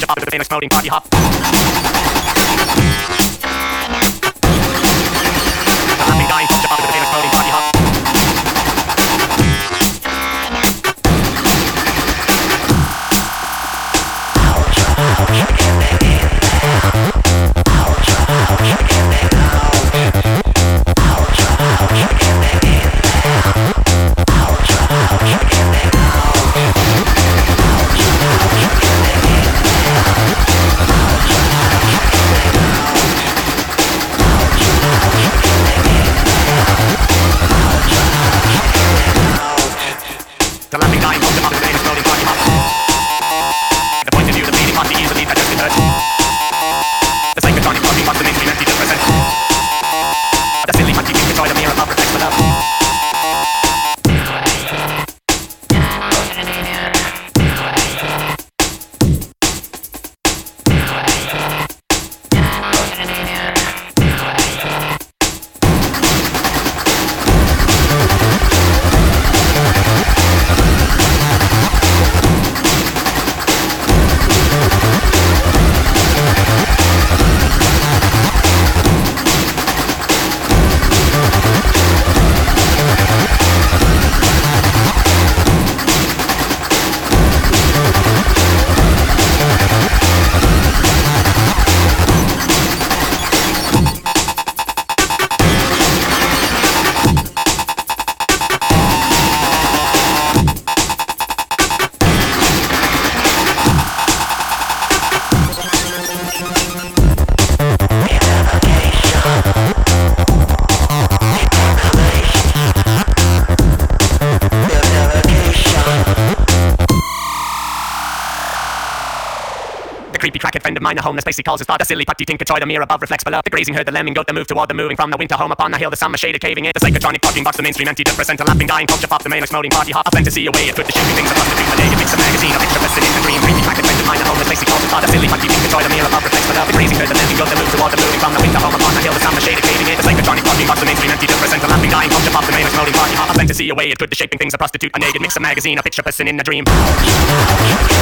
culture pop, the famous exploding party hop. The laughing dying culture pop, the famous exploding party hop. The laughing dying culture pop, the famous exploding party hop. The point of view, the bleeding heart, the easily digested hurt. The psychotronic talking box, the mainstream empty just present. The silly monkey being destroyed, a mirror of reflects for love. The creepy crackhead friend of mine, a homeless place he calls his father. Silly putty tinker toy, the mirror above reflects below. The grazing herd, the lemming goat, the move toward the moving from the winter home upon the hill. The summer shaded caving in. The psychotronic talking box, the mainstream empty just present. A laughing dying culture pop, the main exploding party hop. A fantasy away, it could the shooting things, a prostitute, a naked mix, a magazine, a picture person in the dream. Creepy crackhead friend of mine, a homeless place he calls his father. Silly putty tinker toy, the mirror above reflects below. The grazing herd, the lemming goat, the move toward the moving from the winter home upon the hill. The summer shaded caving in. The psychotronic talking box, the mainstream empty just present. A laughing dying culture pop, the main exploding party hop. A fantasy away, it could the shaping things, a prostitute, a naked mix, a magazine, a picture person in the dream.